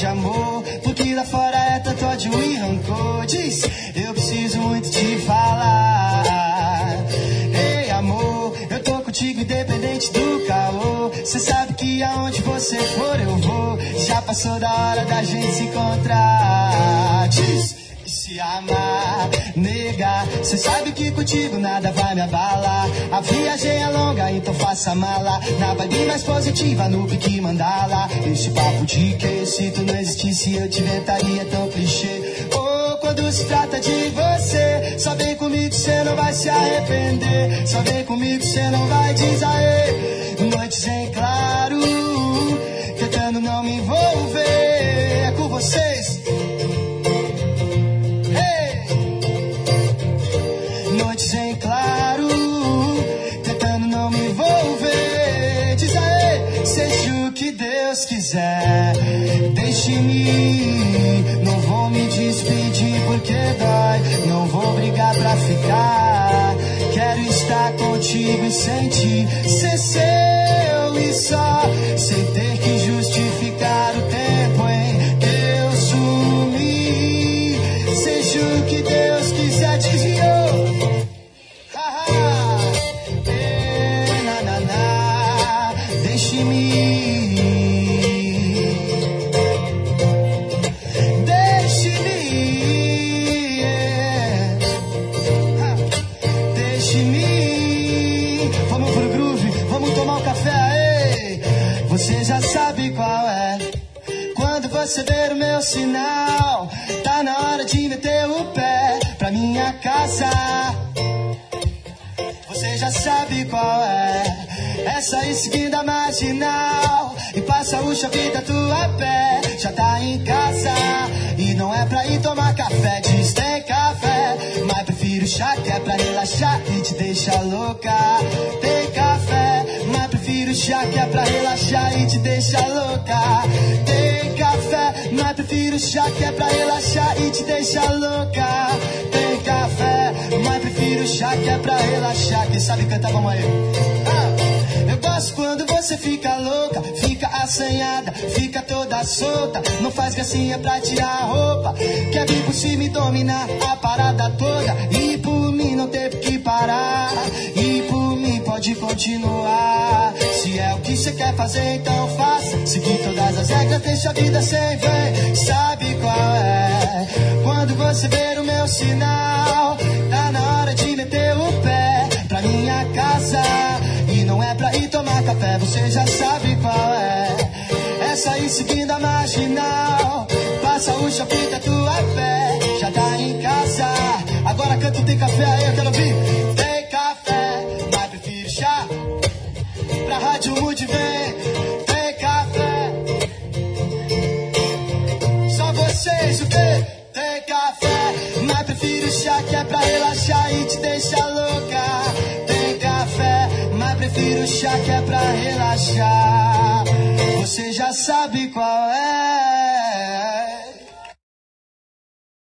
de amor, porque lá fora é tanto ódio e rancor. Diz, eu preciso muito te falar. Ei amor, eu tô contigo independente do calor. Cê sabe que aonde você for eu vou. Já passou da hora da gente se encontrar. Diz, se amar, negar. Cê sabe que contigo nada vai me abalar. A viagem é longa, então faça mala. Na vibe mais positiva, no pique mandala. Esse papo de que se tu não existisse eu te inventaria tão clichê. Oh, quando se trata de você, só vem comigo cê não vai se arrepender. Só vem comigo cê não vai dizer. Noites em claro, tentando não me envolver. É com vocês. Noites em claro, tentando não me envolver. Diz aí, seja o que Deus quiser. Deixe-me ir, não vou me despedir porque dói. Não vou brigar pra ficar. Quero estar contigo e sentir ser seu e só, sem ter que justificar o tempo em que eu sumi. Seja o que Deus quiser, desviou. Deixe-me ir, deixe-me ir, deixe-me ir. Vamos pro groove, vamos tomar um café, ei. Você já sabe qual é. Quando você ver o meu sinal, tá na hora de meter o pé pra minha casa. Você já sabe qual é. É sair seguindo a marginal e passa o chave da tua pé. Já tá em casa e não é pra ir tomar café. Diz tem café, mas prefiro chá que é pra relaxar e te deixa louca. Tem café, mas prefiro chá que é pra relaxar e te deixa louca. Tem café, mas prefiro chá que é pra relaxar e te deixa louca. Tem café, mas prefiro chá que é pra relaxar. Quem sabe cantar, vamos aí. Eu gosto quando você fica louca, fica assanhada, fica toda solta. Não faz gracinha pra tirar a roupa. Quer vir por cima e dominar a parada toda. E por mim não teve que parar. E por mim pode continuar. Se é o que você quer fazer, então faça. Seguir todas as regras, deixa a vida sem vem. Sabe qual é? Quando você ver o meu sinal, tá na hora de meter o pé pra minha casa. E não é pra ir tomar café, você já sabe qual é. É sair seguindo a marginal, passa o shopping da tua pé. Já tá em casa, agora canta tem café aí, eu quero ouvir. Tem café, mas prefiro chá. Pra rádio Mood vem, tem café. Só vocês o quê? Tem café, mas prefiro chá que é pra relaxar e te deixa louca. Tem café, mas prefiro chá que é pra relaxar. Você já sabe qual é.